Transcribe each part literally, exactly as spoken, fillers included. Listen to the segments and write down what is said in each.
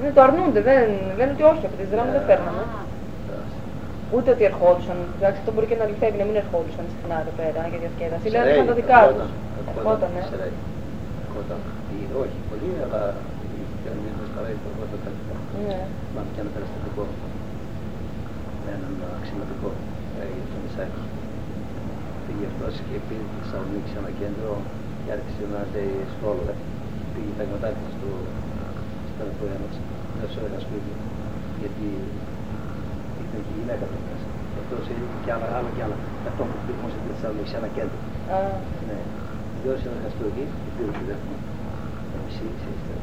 Ναι, το αρνούνται, δεν λένε ότι όχι, από τις δράμες δεν φέρναμε. Ούτε ότι ερχόντουσαν, εντάξει, αυτό μπορεί και να αληθεύει να μην ερχόντουσαν συχνά εδώ πέρα για διασκέδαση. Λένε ότι είχαν τα δικά τους. Ερχόταν, ναι. Όχι πολύ, αλλά είχαν μια δασκαλά υπουργόταν τα λοιπά. Μάμε και ένα περιστατικό με έναν αξιωματικό για το Μισάκη. Πήγε αυτός και πήγε στη Θεσσαλονίκη σε ένα κέντρο και άρχισε να λέει σχόλια. Πήγε τα γνωτάκια του στρατοπορία μας, μέσα σε ένα σπίτι, γιατί ήταν και η γυναίκα του μέσα. Και αυτός είχε και άλλα, άλλα και άλλα. Αυτό που πήγαμε στη Θεσσαλονίκη σε ένα κέντρο. Ναι. Διότι ένα χαστούκι, και πήγε και δεύτερο. Εμείς είστε.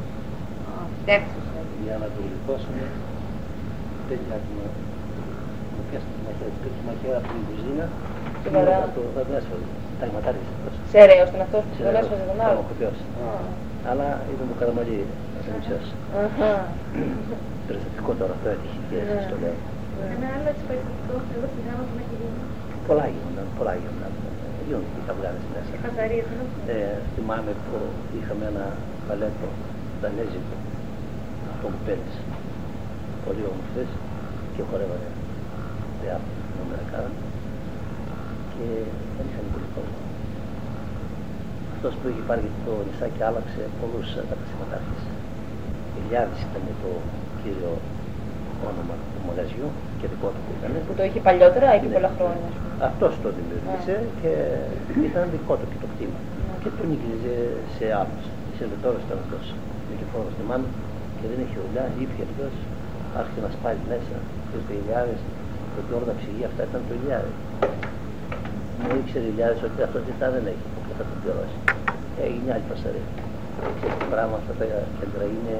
Για να το γλυκώσουμε, τέτοια άτομα. Μου πιάσουν τη μαχαίρα, του πήρε τη μαχαίρα από την κουζίνα. Και θα τον έσφαζε. Τα αιματάριζε αυτός. Σε ρέος ήταν αυτός που τον έσφαζε τον άλλο. Αλλά ήταν το καραμαλί ασθενησιός. Περιστατικό τώρα αυτό έτυχε και σας το λέω. Ένα άλλο έτσι περιστατικό, εδώ στην γράμμα που έχει γίνει. Πολλά γίνονταν, πολλά γίνονταν. Γίνονται και καυγάδες μέσα. Χαζαρίες, ε, θυμάμαι που είχαμε ένα παλέτο δανέζικο, αυτό που παίρνεις. Πολύ όμορφες και χορεύανε διάφορα νούμερα κάνανε και δεν είχαν πολύ κόσμο. Αυτός που είχε πάρει το νησάκι άλλαξε πολλούς καταστηματάρχες. Ηλιάδης ήταν το κύριο όνομα του μαγαζιού και δικό του που ήταν. Που το είχε παλιότερα ή και πολλά χρόνια. Αυτός το δημιούργησε και ήταν δικό του και το κτήμα. Και τον νίκησε σε άλλους. Η σερβιτόρος ήταν αυτός. Νικηφόρος θυμάμαι και δεν είχε δουλειά, ήπια αυτός. Άρχισε να σπάει μέσα και είπε Ηλιάδης, ότι όλα τα ψυγεία αυτά ήταν το Ηλιάδη. Μου ήξερε Ηλιάδης ότι αυτό τι δεν έχει, που θα τον πληρώσει. Έγινε άλλη φασαρία. Ξέρετε το πράγμα, αυτά τα κέντρα είναι,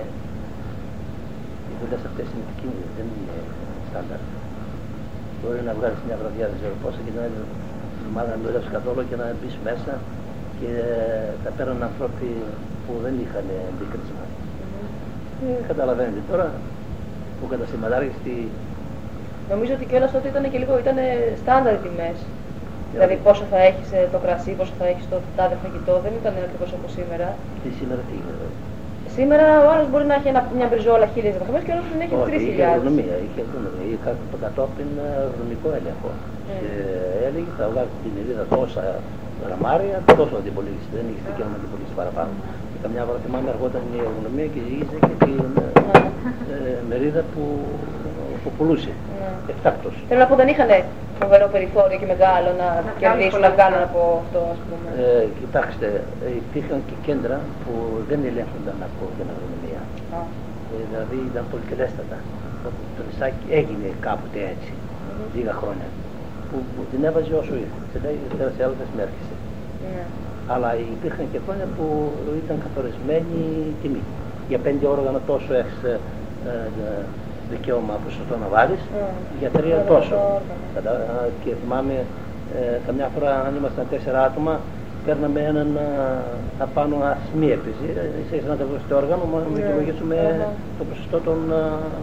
οι δουλειές αυτές είναι επικίνδυνες, δεν είναι στάνταρ. Μπορεί να βγάλεις μια βραδιά, δεν ξέρω πόσα, και την άλλη εβδομάδα να μην δουλεύεις καθόλου και να μπεις μέσα και τα πέραν ανθρώποι που δεν είχαν αντίκρισμα. Ε, καταλαβαίνετε τώρα, ο καταστηματάρχης τι... Νομίζω ότι κιόλας τότε ήταν και λίγο, ήταν στάνταρ οι τιμές. Δηλαδή πόσο θα έχεις το κρασί, πόσο θα έχεις το τάδε φαγητό, δεν ήταν ακριβώς όπως σήμερα. Τι σήμερα τι είναι εδώ. Σήμερα ο άλλος μπορεί να έχει ένα, μια μπριζόλα χίλιες δεκαχρονές και ο άλλος δεν έχει τρεις χιλιάδες. Είχε αγρονομία, είχε αγρονομία, είχε κατόπιν αγρονομικό έλεγχο. Mm. Και έλεγε θα βγάλει την μερίδα τόσα γραμμάρια, τόσο να την πωλήσει, δεν είχε δικαίωμα να την πωλήσει παραπάνω. Και καμιά φορά θυμάμαι αργόταν η αγρονομία και ζήγησε και την ε, μερίδα που, που πουλούσε. Mm. Εφτάκτος. Θέλω να πω δεν είχαν φοβερό περιθώριο και μεγάλο να κερδίσουν, να βγάλουν από αυτό, ας πούμε. Ε, κοιτάξτε, υπήρχαν και κέντρα που δεν ελέγχονταν από την αγρονομία. Oh. Ε, δηλαδή ήταν πολυτελέστατα. Το νησάκι έγινε κάποτε έτσι, mm-hmm. λίγα χρόνια. Που, που την έβαζε όσο ήρθε. Σε λέει, σε άλλες με έρχεσαι. Yeah. Αλλά υπήρχαν και χρόνια που ήταν καθορισμένη τιμή. Για πέντε όργανα τόσο έχεις ε, ε, δικαίωμα ποσοστό να βάλεις, mm. για τρία yeah, τόσο. Κατα... Και θυμάμαι ε, καμιά φορά αν ήμασταν τέσσερα άτομα, παίρναμε έναν απάνω ασμή έπαιζε. Είσαι να τα βρεις το όργανο, μόνο να δικαιολογήσουμε yeah. το ποσοστό των... Α,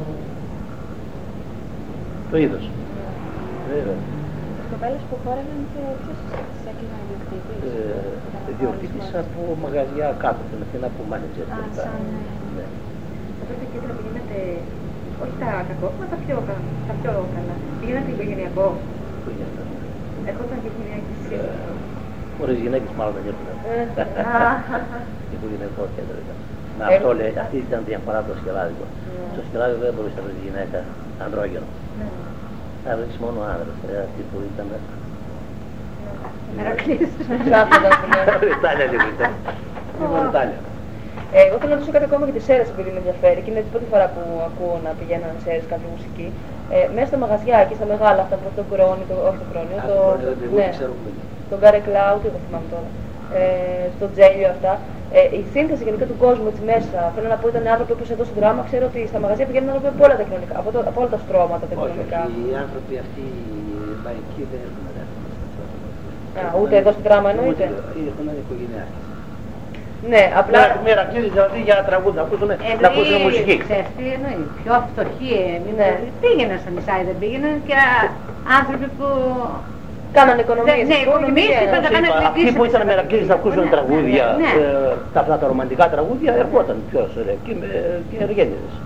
το είδος. Yeah. Βέβαια. Τις κοπέλες που χόρευαν και ποιος σας έκλειναν ιδιοκτήτης? Ιδιοκτήτης από μαγαζιά κάτω, την Αθήνα που μάνιτζερ. Α, σαν... Ναι. Τότε και ήθελα να πηγαίνετε, όχι τα κακό, αλλά τα πιο, τα πιο καλά. Πηγαίνατε οικογενειακό. Ερχόταν και οικογενειακή σχέση. Χωρίς γυναίκες μάλλον δεν έρχονταν. Οικογενειακό κέντρο ήταν. Να αυτό λέει, αυτή ήταν διαφορά από το σκελάδικο. Στο σκελάδικο δεν μπορούσε να βρει γυναίκα ανδρόγενο. Θα βρεις μόνο άνδρες, αυτοί που ήταν... Μερακλής. Ιτάλια λίγο ήταν. Λίγο Ιτάλια. Εγώ θέλω να ρωτήσω κάτι ακόμα για τις Σέρρες επειδή με ενδιαφέρει και είναι την πρώτη φορά που ακούω να πηγαίνουν Σέρρες κάποια μουσική. Μέσα στα μαγαζιά και στα μεγάλα αυτά που το κρόνι, όχι το κρόνι, το Γκάρε Κλάου, τι το θυμάμαι τώρα, στο Τζέλιο αυτά. Η σύνθεση γενικά του κόσμου έτσι μέσα, θέλω να πω ήταν άνθρωποι όπως εδώ στην Δράμα, ξέρω ότι στα μαγαζιά πηγαίνουν άνθρωποι από όλα τα κοινωνικά, από, το, από όλα τα στρώματα τα κοινωνικά. Όχι, οι άνθρωποι αυτοί οι λαϊκοί δεν έχουν Α, ούτε εδώ στην Δράμα εννοείται. Έχουν οικογενειάρχες. Ναι, απλά... Μερακλείδες δηλαδή για τραγούδια, να ακούσουν, να ακούσουν μουσική. Ξέρεις τι εννοεί, πιο φτωχοί ναι. πήγαιναν στο νησάκι, δεν πήγαιναν και άνθρωποι που... Κάνανε οικονομίες. Ναι, οικονομίες είπαν να κάνουν εκκλήσεις. Αυτοί που ήταν μερακλείδες να ακούσουν τραγούδια, αυτά τα ρομαντικά τραγούδια, ερχόταν ποιος, και εργένιδες.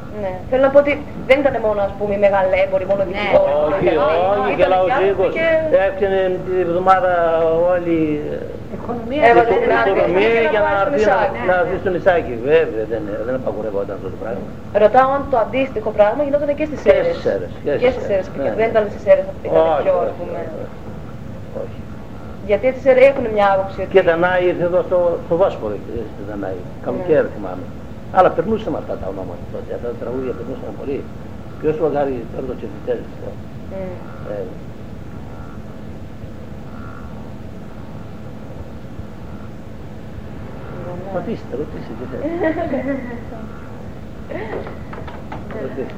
Ναι. Θέλω να πω ότι δεν ήταν μόνο ας πούμε οι μεγαλέμποροι, μόνο δικηγόροι. Όχι, όχι, και λαοζίκος. Έφτιανε την εβδομάδα όλοι Οικονομία. οικονομία για να έρθει στο νησάκι. Βέβαια, δεν απαγορευόταν αυτό το πράγμα. Ρωτάω αν το αντίστοιχο πράγμα γινόταν και στις Σέρρες. Και στις Σέρρες. Δεν ήταν στις Σέρρες, ήταν πιο ας πούμε. Όχι. Γιατί έτσι έχουν μια άποψη ότι... Και Δανάη ήρθε εδώ στο, στο Βόσπορο, στη Δανάη. Καλοκαίρι θυμάμαι. Αλλά περνούσαμε αυτά τα ονόματα τότε. Αυτά τα τραγούδια περνούσαν πολύ. Ποιος λογάρι τώρα το τσεφιτές. Ρωτήστε, ρωτήστε τι θέλετε. Ρωτήστε.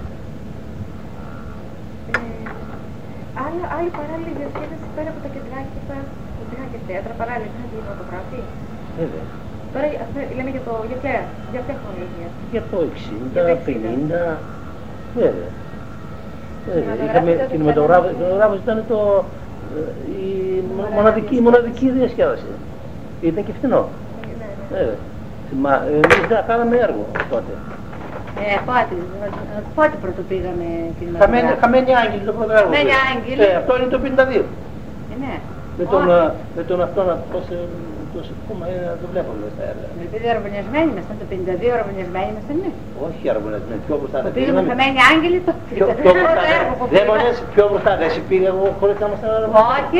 Άλλη παράλληλη διασκέδαση πέρα από τα κεντράκια, κεντρικά και θέατρα, παράλληλα είναι κινηματογράφη. Βέβαια. Τώρα λέμε για το για ποια, για ποια χρονολογία. Για το εξήντα, πενήντα, βέβαια. Είχαμε κινηματογράφος, ήταν το, η μοναδική, μοναδική διασκέδαση. Ήταν και φθηνό. Βέβαια. Εμείς δεν κάναμε έργο τότε. Ε, πότε, πότε πρώτο πήγαμε κινηματογράφο. Χαμένη Άγγελη το πρώτο έργο. Χαμένη Άγγελη. Ε, αυτό είναι το πενήντα δύο. Ε, ναι. Με τον, με τον αυτόν, πώς πούμε, το βλέπουμε στα έργα. Με παιδί αραβωνιασμένοι ήμασταν, το πενήντα δύο αραβωνιασμένοι ήμασταν, ναι. Όχι αραβωνιασμένοι, πιο μπροστά. Το πήγαμε Χαμένη Άγγελη το δεν μου λες πιο μπροστά, δεν εσύ πήγα εγώ χωρίς να ήμασταν αραβωνιασμένοι. Όχι.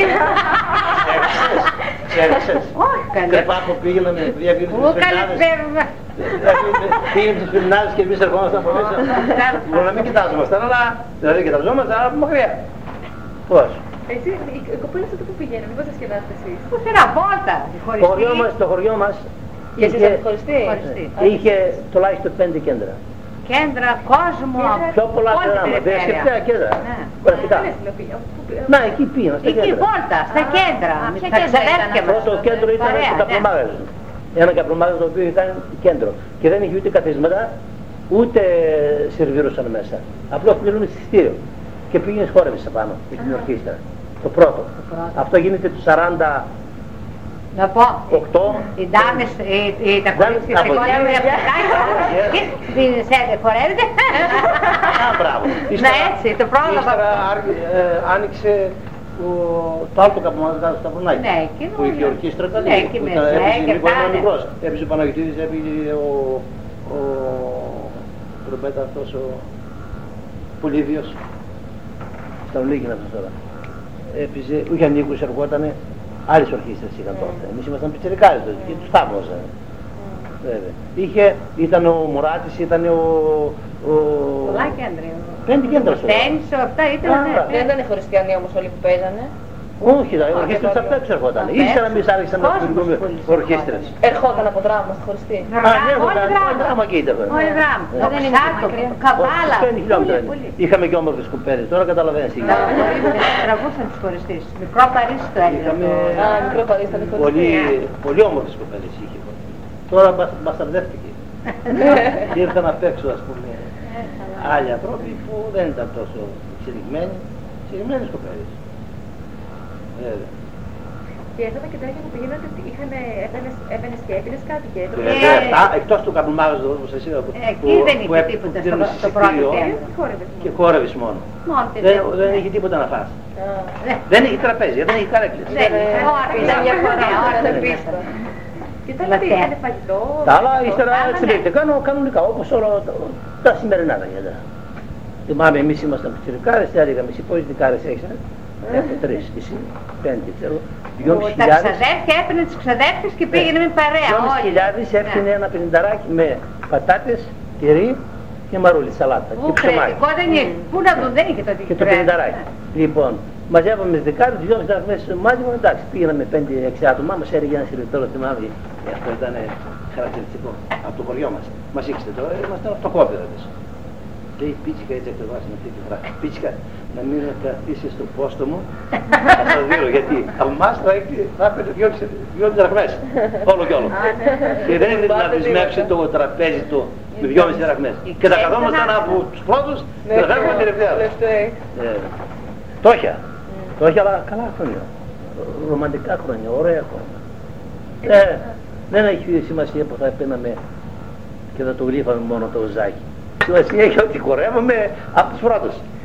Ξέρεις, όχι καλέ. Κρεπά που πήγαμε, διαβήρους τις φερνάδες. Πήγαμε τις φερνάδες και εμείς ερχόμασταν από μέσα. Μπορεί να μην κοιτάζομασταν, αλλά δηλαδή κοιταζόμασταν από μακριά. Πώς. Εσύ, οι κοπέλες τότε που πηγαίνουν, μήπως διασκεδάστε εσείς. Πού ένα βόλτα, το χωριό μας Και εσείς είστε χωριστοί. είχε τουλάχιστον πέντε κέντρα. Κέντρα, κόσμο, πιο πολλά δράματα, διασκεπτικά κέντρα. Να, εκεί πήγαινα, στα κέντρα. Εκεί βόλτα, στα κέντρα. Τα ξαδέρφια μας. Το κέντρο ήταν το καπνομάγαζο. Ένα καπνομάγαζο το οποίο ήταν κέντρο. Και δεν είχε ούτε καθίσματα, ούτε σερβίρωσαν μέσα. Απλώς πληρώνεις εισιτήριο. Και πήγαινες χόρευες απάνω, με την ορχήστρα. Το πρώτο. Αυτό γίνεται το σαράντα. Να πω, οκτώ. οι δάμες, τα κορίτσια σε χορεύουν για πιτάκια, δεν χορεύετε. Α, μπράβο. Να έτσι, το πρόλαβα. Ύστερα άνοιξε το άλλο καπνομάγαζο στα Σταυρουνάκη. Ναι, εκείνο. Που είχε ορχήστρα καλή. Ναι, εκεί μέσα, Έπαιζε λίγο μικρός. Έπαιζε ο Παναγιωτίδης, έπαιζε ο τρομπέτα αυτός ο Πολύβιος. Στα Ολίγινα αυτός τώρα. Έπαιζε, είχε ανήκους, ερχότανε. Άλλες ορχήστρες είχαν τότε. Εμείς ήμασταν πιτσιρικάδες τότε και τους θαύμαζαν. Βέβαια. Είχε, ήταν ο Μουράτης, ήταν ο... Πολλά κέντρα. Πέντε κέντρα σου. Τένις, αυτά ήταν, ναι. Δεν ήταν οι χριστιανοί όμως όλοι που παίζανε. Όχι, οι ορχήστρες απ' έξω ερχόταν. Ύστερα εμείς άρχισαν να δημιουργούμε ορχήστρες. Ερχόταν από δράμα στη χωριστή. Α, ναι, ερχόταν δράμα και ήταν. Όλοι δράμα. Δεν είναι μακριά. Καβάλα. Είχαμε και όμορφες κουπέλες, τώρα καταλαβαίνεις. Τραβούσαν τους χωριστές. Μικρό Παρίσι το έγινε. Α, μικρό Παρίσι ήταν χωριστή. Πολύ όμορφες κουπέλες είχε. Τώρα μπασταρδεύτηκε. Και ήρθαν απ' έξω, ας πούμε, άλλοι ανθρώποι που δεν ήταν τόσο εξελιγμένοι, εξελιγμένες κοπέλες. Και αυτά τα κεντράκια που πηγαίνατε, έβαινες και έπινες κάτι και έτρωγες. Βέβαια, αυτά, εκτός του καπνομάγαζου όπως εσύ, εκεί δεν είχε τίποτα στο πρώτο κέντρο. Και χόρευες μόνο. Δεν είχε τίποτα να φας. Δεν είχε τραπέζια, δεν είχε καρέκλες. Ήταν μια φορά, ήταν πίστα. Και τα άλλα τι είχανε φαγητό. Τα άλλα ύστερα εξελίχθηκαν κανονικά όπως όλα τα σημερινά τα κέντρα. Θυμάμαι εμείς ήμασταν πιτσιρικάρες, τι έλεγαμε εσύ πόσοι δικάρες έχεις. Έχω τρεις, εσύ πέντε ξέρω. Τα ξαδέρφια έπαιρνε τις ξαδέρφιες και πήγαινε με παρέα. δυόμισι χιλιάδες έφτιανε ένα πενηνταράκι με πατάτες, τυρί και μαρούλι, σαλάτα. Και ψωμάκι. δεν είχε. Πού να δουν, δεν είχε τότε. Και το πενηνταράκι. Λοιπόν, μαζεύαμε δεκάδες, δυόμισι δραχμές μάζευμα, εντάξει, πήγαμε πέντε έξι άτομα, μας έρεγε ένα σιρτόρο, θυμάμαι. Αυτό ήταν χαρακτηριστικό από το χωριό μας. Μας ήξερε τώρα, ήμασταν αυτοκόπηδες. Λέει Πίτσικα, έτσι ακριβώς με αυτή τη φράση. Πίτσικα, να μην κρατήσεις στο πόστο μου, θα σας δίνω γιατί από εμάς θα έπαιρνε δυόμισι δραχμές, όλο κι όλο. Και δεν είναι να δεσμεύσει το τραπέζι του με δυόμισι δραχμές. Και τα καθόμασταν από τους πρώτους και τα φεύγουμε τελευταία. Τόχια, τόχια αλλά καλά χρόνια, ρομαντικά χρόνια, ωραία χρόνια. Δεν έχει σημασία που θα έπαιρναμε και θα το γλύφαμε μόνο το ζάκι. Σημασία έχει ότι χορεύουμε από τους πρώτους.